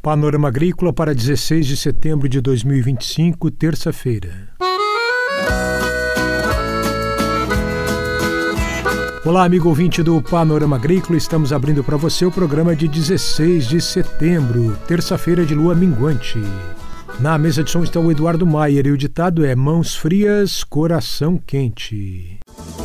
Panorama Agrícola para 16 de setembro de 2025, terça-feira. Olá, amigo ouvinte do Panorama Agrícola, estamos abrindo para você o programa de 16 de setembro, terça-feira de lua minguante. Na mesa de som está o Eduardo Maier e o ditado é: mãos frias, coração quente.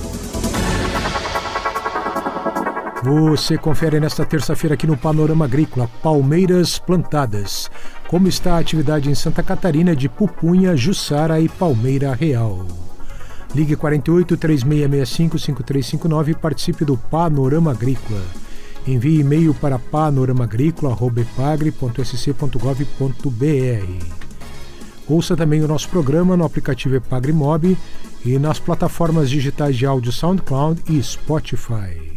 Você confere nesta terça-feira aqui no Panorama Agrícola, palmeiras plantadas. Como está a atividade em Santa Catarina de Pupunha, Jussara e Palmeira Real? Ligue 48 3665 5359 e participe do Panorama Agrícola. Envie e-mail para panoramaagricola@epagre.sc.gov.br. Ouça também o nosso programa no aplicativo EpagreMob e nas plataformas digitais de áudio SoundCloud e Spotify.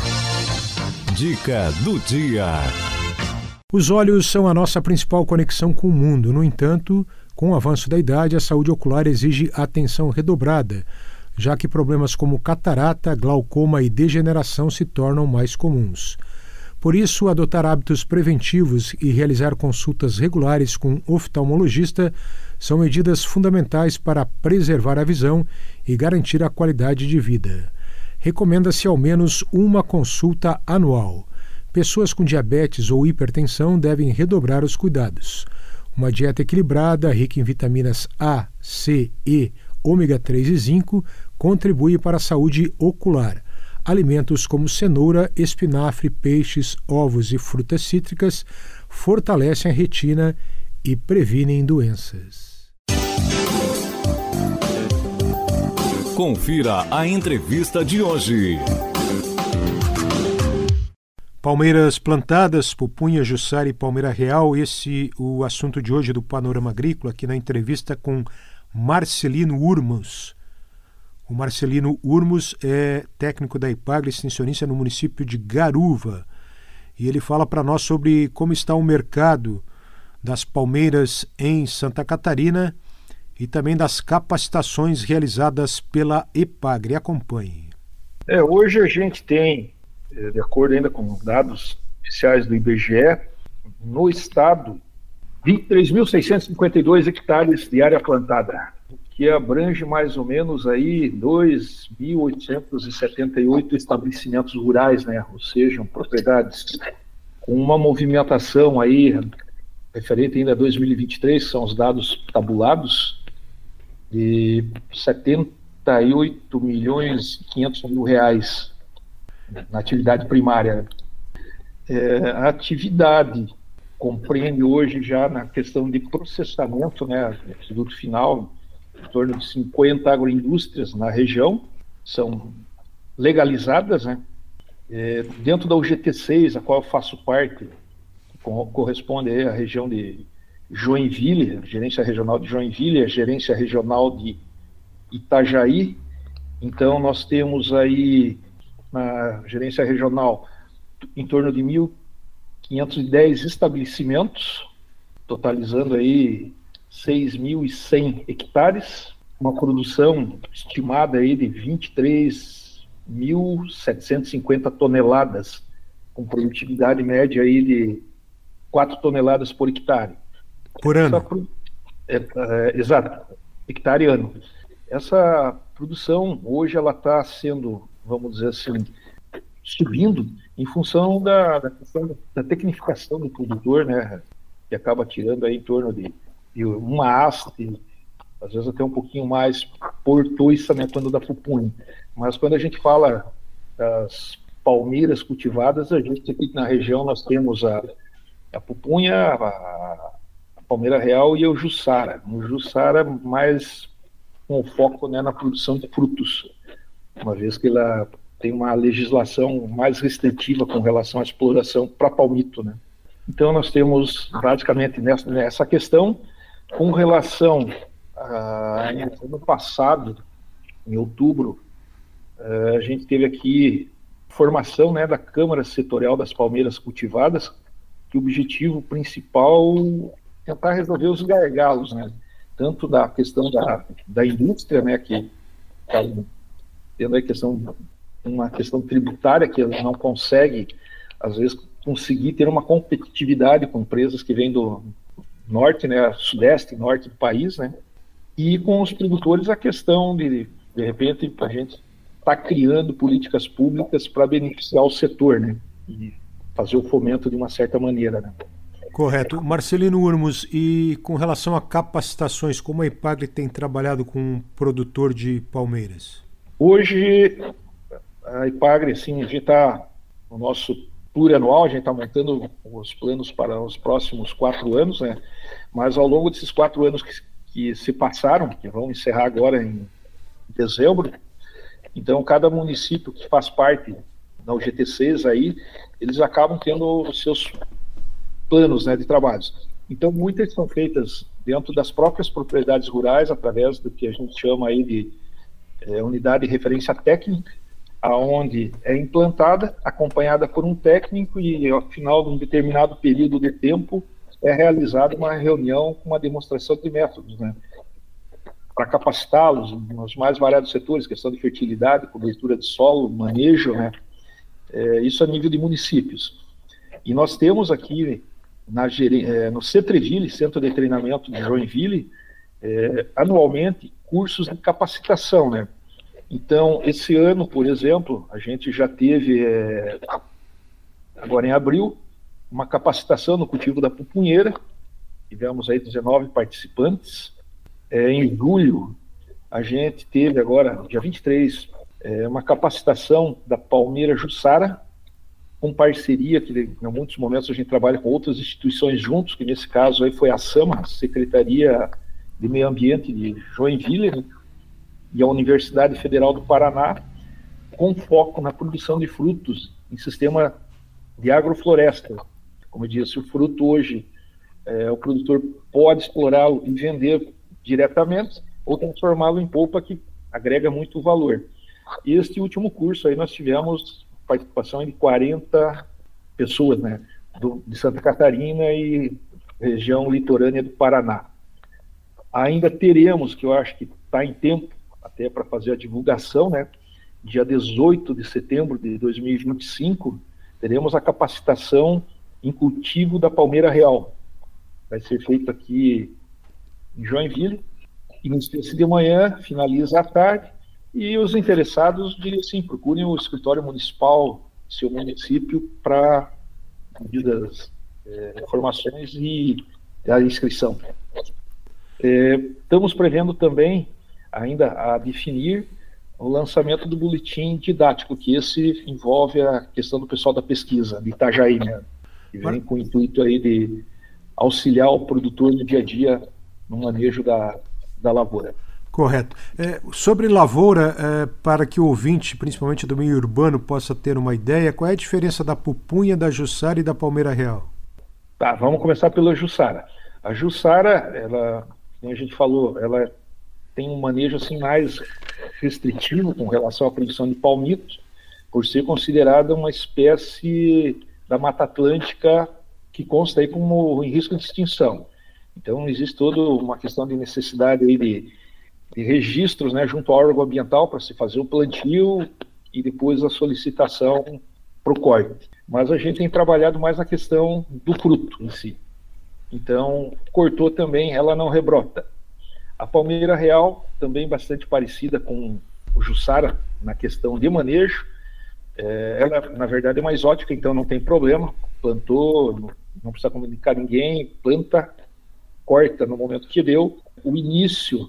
Dica do dia. Os olhos são a nossa principal conexão com o mundo. No entanto, com o avanço da idade, a saúde ocular exige atenção redobrada, já que problemas como catarata, glaucoma e degeneração se tornam mais comuns. Por isso, adotar hábitos preventivos e realizar consultas regulares com oftalmologista são medidas fundamentais para preservar a visão e garantir a qualidade de vida. Recomenda-se ao menos uma consulta anual. Pessoas com diabetes ou hipertensão devem redobrar os cuidados. Uma dieta equilibrada, rica em vitaminas A, C, E, ômega 3 e zinco, contribui para a saúde ocular. Alimentos como cenoura, espinafre, peixes, ovos e frutas cítricas fortalecem a retina e previnem doenças. Confira a entrevista de hoje. Palmeiras plantadas, Pupunha, Jussara e Palmeira Real, esse o assunto de hoje do Panorama Agrícola, aqui na entrevista com Marcelino Urmos. O Marcelino Urmos é técnico da Epagre, extensionista no município de Garuva, e ele fala para nós sobre como está o mercado das palmeiras em Santa Catarina e também das capacitações realizadas pela Epagre. Acompanhe. Hoje a gente tem, de acordo ainda com dados oficiais do IBGE, no estado, 23.652 hectares de área plantada, que abrange mais ou menos aí 2.878 estabelecimentos rurais, né? Ou seja, propriedades com uma movimentação aí, referente ainda a 2023, que são os dados tabulados, de 78.500.000 reais na atividade primária. A atividade compreende hoje já na questão de processamento, né, produto final, em torno de 50 agroindústrias na região, são legalizadas, né, dentro da UGT6, a qual eu faço parte, que corresponde à região de Joinville, a gerência regional de Joinville, a gerência regional de Itajaí. Então nós temos aí na gerência regional em torno de 1.510 estabelecimentos, totalizando aí 6.100 hectares, uma produção estimada aí de 23.750 toneladas, com produtividade média aí de 4 toneladas por hectare. Por ano? Exato, hectare ano. Essa produção hoje ela está sendo, vamos dizer assim, subindo em função da questão da tecnificação do produtor, né, que acaba tirando aí em torno de uma haste, às vezes até um pouquinho mais por toiçamento da pupunha. Mas quando a gente fala das palmeiras cultivadas, a gente aqui na região nós temos a pupunha, a Palmeira Real e o Jussara. O Jussara mais com foco, né, na produção de frutos, uma vez que ela tem uma legislação mais restritiva com relação à exploração para palmito, né? Então nós temos basicamente nessa questão, com relação a ano passado, em outubro, a gente teve aqui formação, né, da Câmara Setorial das Palmeiras Cultivadas, que o objetivo principal é tentar resolver os gargalos, né, tanto da questão da indústria, né, que está tendo a questão, uma questão tributária que ela não consegue, às vezes, conseguir ter uma competitividade com empresas que vêm do norte, né, sudeste e norte do país, né, e com os produtores a questão de repente, a gente está criando políticas públicas para beneficiar o setor, né, e fazer o fomento de uma certa maneira, né. Correto. Marcelino Urmos, e com relação a capacitações, como a Ipagre tem trabalhado com um produtor de palmeiras? Hoje, a Ipagre, assim, a gente está no nosso plurianual, a gente está montando os planos para os próximos 4 anos, né? Mas ao longo desses 4 anos que se passaram, que vão encerrar agora em dezembro, então cada município que faz parte da UGT6 aí, eles acabam tendo os seus planos, né, de trabalhos. Então muitas são feitas dentro das próprias propriedades rurais, através do que a gente chama aí de unidade de referência técnica, aonde é implantada, acompanhada por um técnico, e ao final de um determinado período de tempo é realizada uma reunião com uma demonstração de métodos, né, para capacitá-los nos mais variados setores, questão de fertilidade, cobertura de solo, manejo, né, isso a nível de municípios. E nós temos aqui no Cetreville, Centro de Treinamento de Joinville, anualmente cursos de capacitação, né. Então, esse ano, por exemplo, a gente já teve, agora em abril, uma capacitação no cultivo da pupunheira. Tivemos aí 19 participantes. Em julho, a gente teve agora, dia 23, uma capacitação da palmeira Jussara, com parceria, que em muitos momentos a gente trabalha com outras instituições juntos, que nesse caso aí foi a SAMA, Secretaria de Meio Ambiente de Joinville, né, e a Universidade Federal do Paraná, com foco na produção de frutos em sistema de agrofloresta. Como eu disse, o fruto hoje, o produtor pode explorá-lo e vender diretamente, ou transformá-lo em polpa, que agrega muito valor. E este último curso aí nós tivemos participação de 40 pessoas, né, de Santa Catarina e região litorânea do Paraná. Ainda teremos, que eu acho que está em tempo, até para fazer a divulgação, né, dia 18 de setembro de 2025, teremos a capacitação em cultivo da palmeira real. Vai ser feito aqui em Joinville, inicia-se de manhã, finaliza à tarde, e os interessados, sim, procurem o escritório municipal do seu município para devidas informações e a inscrição. Estamos prevendo também ainda a definir o lançamento do boletim didático, que esse envolve a questão do pessoal da pesquisa, de Itajaí, né, que vem com o intuito aí de auxiliar o produtor no dia a dia no manejo da lavoura. Correto. Sobre lavoura, para que o ouvinte, principalmente do meio urbano, possa ter uma ideia, qual é a diferença da pupunha, da Jussara e da palmeira real? Tá, vamos começar pela Jussara. A Jussara, ela, como a gente falou, ela tem um manejo assim mais restritivo com relação à produção de palmitos, por ser considerada uma espécie da Mata Atlântica que consta aí como em risco de extinção. Então existe toda uma questão de necessidade aí de registros, né, junto ao órgão ambiental para se fazer o plantio e depois a solicitação para o corte. Mas a gente tem trabalhado mais na questão do fruto em si. Então, cortou também, ela não rebrota. A palmeira real, também bastante parecida com o Jussara na questão de manejo. Ela, na verdade, é uma exótica, então não tem problema. Plantou, não precisa comunicar ninguém, planta, corta no momento que deu. O início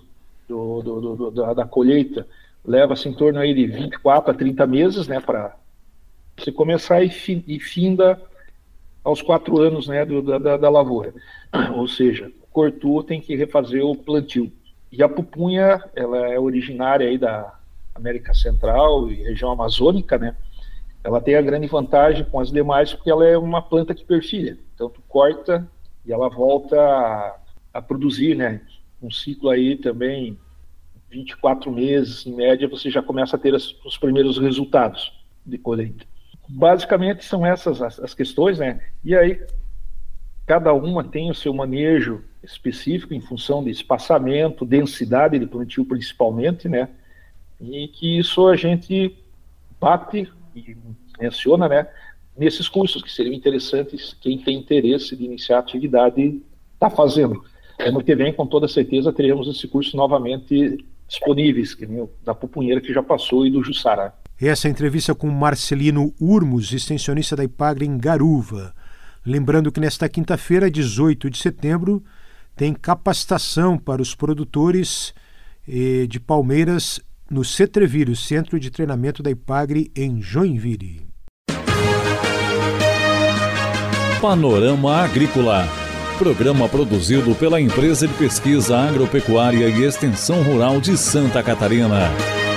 da colheita leva-se em torno aí de 24 a 30 meses, né, para você começar e finda aos 4 anos, né, da lavoura. Ou seja, cortou, tem que refazer o plantio. E a pupunha, ela é originária aí da América Central e região amazônica, né? Ela tem a grande vantagem com as demais porque ela é uma planta que perfilha. Então tu corta e ela volta a produzir, né? Um ciclo aí também 24 meses, em média, você já começa a ter os primeiros resultados de colheita. Basicamente são essas as questões, né? E aí cada uma tem o seu manejo específico em função de espaçamento, densidade de plantio principalmente, né? E que isso a gente bate e menciona, né, nesses cursos, que seriam interessantes, quem tem interesse de iniciar a atividade está fazendo. Ano que vem, com toda certeza, teremos esse curso novamente disponíveis, que nem o da Pupunheira, que já passou, e do Jussara. Essa entrevista com Marcelino Urmos, extensionista da IPAGRE em Garuva. Lembrando que nesta quinta-feira, 18 de setembro, tem capacitação para os produtores de palmeiras no Cetreville, Centro de Treinamento da IPAGRE em Joinville. Panorama Agrícola. Programa produzido pela Empresa de Pesquisa Agropecuária e Extensão Rural de Santa Catarina.